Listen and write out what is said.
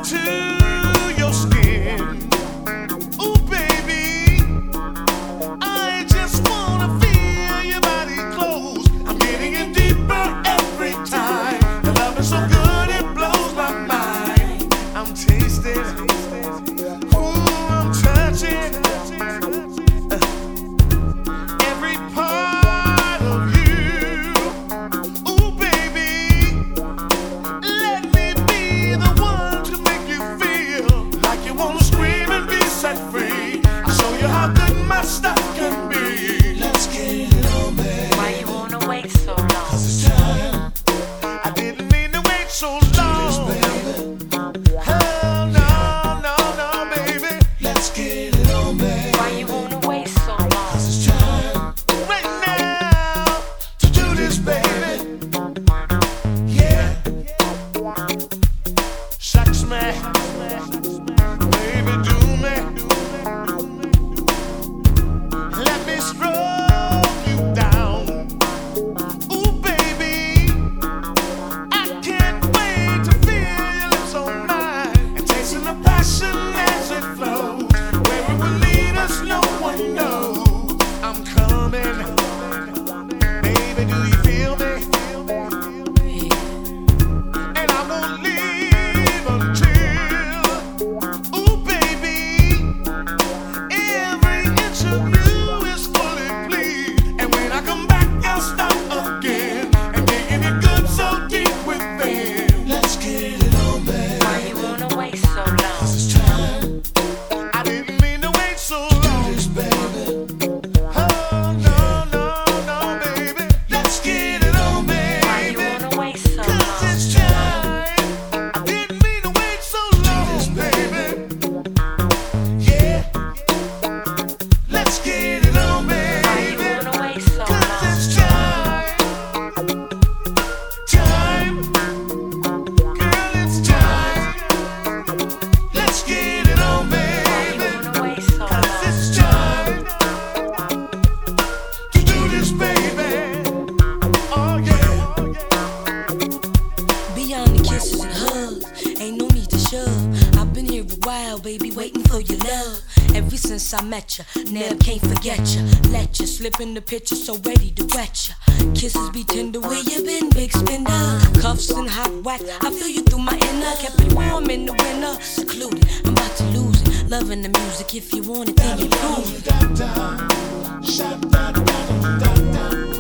I met ya, never can't forget ya. Let ya slip in the picture, so ready to wet ya. Kisses be tender, where you been, big spender? Cuffs and hot wax, I feel you through my inner. Kept it warm in the winter, secluded, I'm about to lose it. Loving the music, if you want it, then you prove it.